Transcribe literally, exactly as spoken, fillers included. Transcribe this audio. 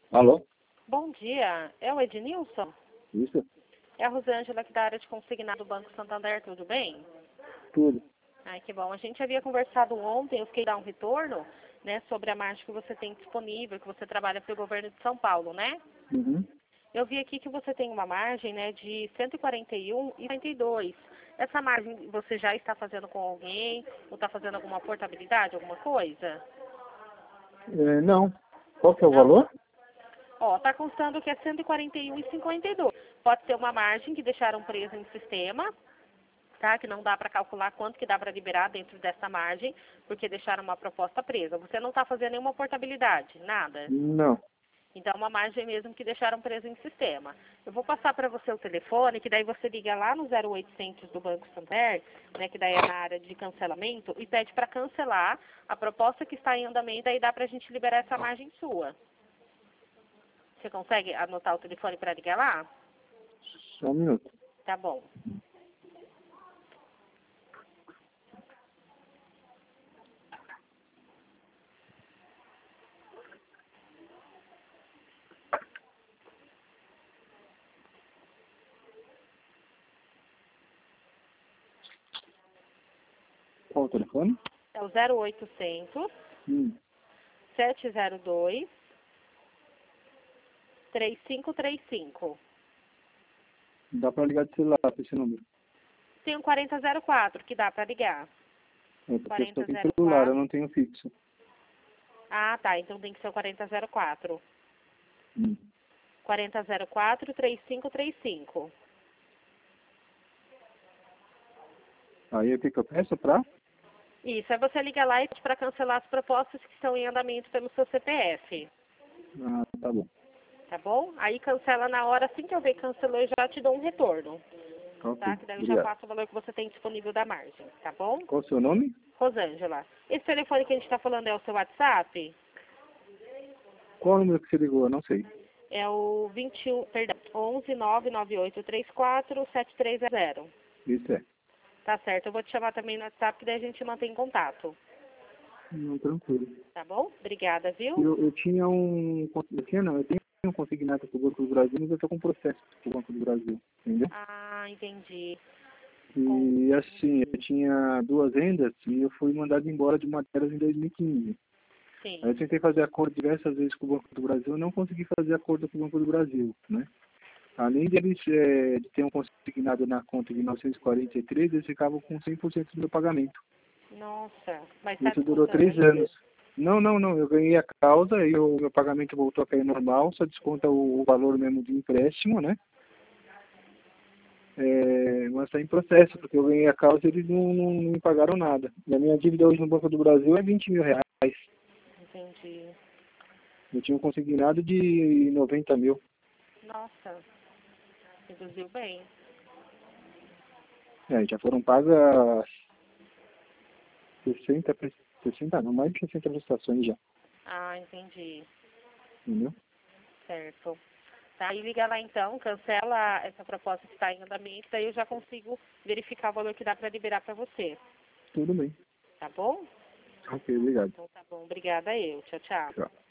Alô? Bom dia, é o Ednilson? Isso? É a Rosângela aqui da área de consignado do Banco Santander, tudo bem? Tudo. Ai, que bom. A gente havia conversado ontem, eu fiquei dar um retorno, né, sobre a margem que você tem disponível, que você trabalha para o governo de São Paulo, né? Uhum. Eu vi aqui que você tem uma margem, né, de cento e quarenta e um e cinquenta e dois. Essa margem você já está fazendo com alguém? Ou está fazendo alguma portabilidade, alguma coisa? É, não. Qual que é o Não? valor? Ó, está constando que é cento e quarenta e um e cinquenta e dois. Pode ser uma margem que deixaram presa em sistema, tá? Que não dá para calcular quanto que dá para liberar dentro dessa margem, porque deixaram uma proposta presa. Você não está fazendo nenhuma portabilidade, nada. Não. Então, é uma margem mesmo que deixaram presa em sistema. Eu vou passar para você o telefone, que daí você liga lá no zero oitocentos do Banco Santander, né, que daí é na área de cancelamento, e pede para cancelar a proposta que está em andamento, aí dá para a gente liberar essa margem sua. Você consegue anotar o telefone para ligar lá? Só um minuto. Tá bom. Qual o telefone? É o zero oitocentos, Hum. sete zero dois, três cinco três cinco. Dá pra ligar de celular pra esse número. Tem um quarenta zero quatro que dá para ligar. É porque eu estou sem celular, eu quarenta zero quatro. não tenho fixo. Ah, tá. Então tem que ser o quarenta zero quatro. Hum. quarenta zero quatro, três cinco três cinco. Aí o que que eu peço pra? Isso, aí você liga lá e pede para cancelar as propostas que estão em andamento pelo seu C P F. Ah, tá bom. Tá bom? Aí cancela na hora, assim que eu ver que cancelou, eu já te dou um retorno. Ok, Tá? Que daí eu já obrigado. passo o valor que você tem disponível da margem. Tá bom? Qual o seu nome? Rosângela, esse telefone que a gente está falando é o seu WhatsApp? Qual o número que você ligou? Eu não sei. É o vinte e um, perdão, onze nove nove oito três quatro sete três zero. Isso é. Tá certo, eu vou te chamar também no WhatsApp, que daí a gente mantém contato. Não, tranquilo. Tá bom? Obrigada, viu? Eu, eu tinha um... Eu tinha não, eu tenho um consignado pro Banco do Brasil, mas eu tô com processo pro Banco do Brasil. Entendeu? Ah, entendi. Com... E assim, eu tinha duas rendas e eu fui mandado embora de uma delas em dois mil e quinze. Sim. Aí eu tentei fazer acordo diversas vezes com o Banco do Brasil, eu não consegui fazer acordo com o Banco do Brasil, né? Além de eles é, de ter um consignado na conta de novecentos e quarenta e três, eles ficavam com cem por cento do meu pagamento. Nossa, mas está Isso durou descontando três ainda? anos. Não, não, não, eu ganhei a causa e o meu pagamento voltou a cair normal, só desconta o, o valor mesmo de empréstimo, né? É, mas está em processo, porque eu ganhei a causa e eles não, não, não me pagaram nada. E a minha dívida hoje no Banco do Brasil é vinte mil reais. Entendi. Eu tinha um consignado de noventa mil. Nossa, reduziu bem. É, já foram pagas sessenta, pre- sessenta não, mais de sessenta prestações já. Ah, entendi. Entendeu? Certo. Tá, e liga lá então, cancela essa proposta que está em andamento, daí eu já consigo verificar o valor que dá para liberar para você. Tudo bem. Tá bom? Ok, obrigado. Então tá bom, obrigada eu. Tchau, tchau. Tchau.